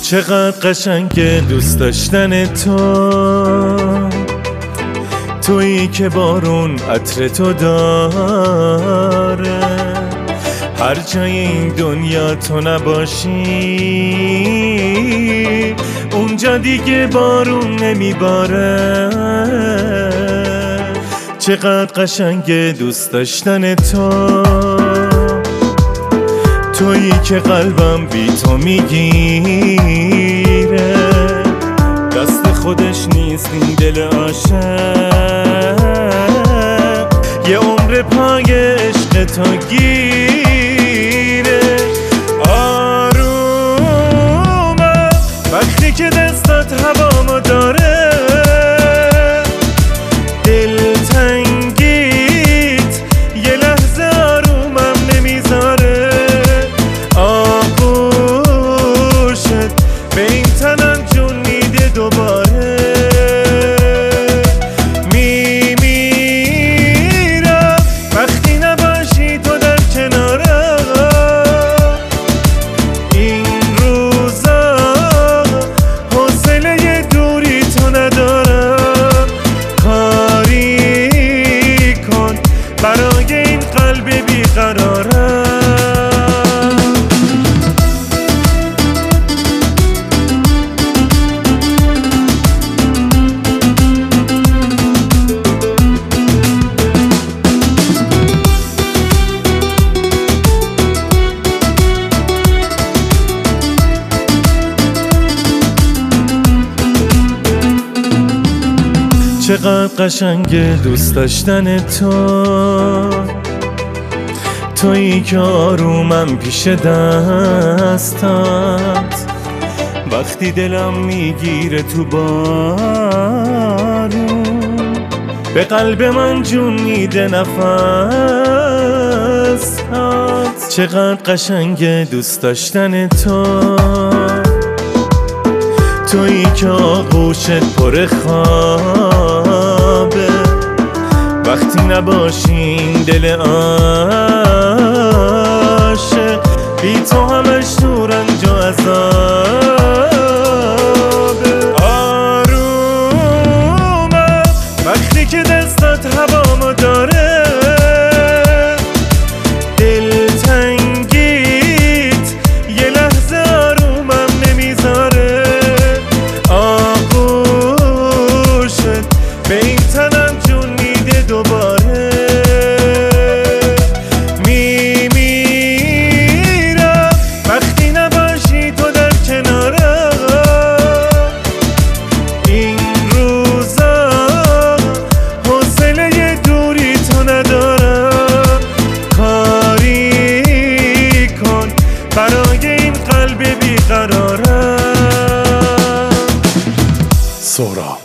چقدر قشنگه دوست داشتن تویی که بارون عطر تو داره، هر جای این دنیا تو نباشی اونجا دیگه بارون نمیباره. چقدر قشنگه دوست داشتن تویی که قلبم بی تو میگیره، دست خودش نیست این دل عاشق، یه عمر پای عشق تو گیره. آرومم وقتی که دستات هوامو داره، دلتنگیت یه لحظه آرومم نمیذاره، آغوشت به این تنم جون میده دوباره. میمیرم وقتی نباشی تو در کنارم، این روزا حوصله دوری تو ندارم، کاری کن برای این قلب بیقرارم. چقدر قشنگه دوست داشتن تویی که آرومم پیش دستات، وقتی دلم میگیره تو بارون، به قلب من جون میده نفسات. چقدر قشنگه دوست داشتن تویی که آغوشت پر خوابه، وقتی نباشین دل عاشق، بی تو همش تو رنج و عذابه. آرومم وقتی که دستات هوامو داره، دلتنگیت یه لحظه آرومم نمیذاره، به این تنم جون میده دوباره. میمیرم وقتی نباشی تو در کنارم، این روزا حوصله دوری تو ندارم، کاری کن برای این قلب بیقرارم. سهراب.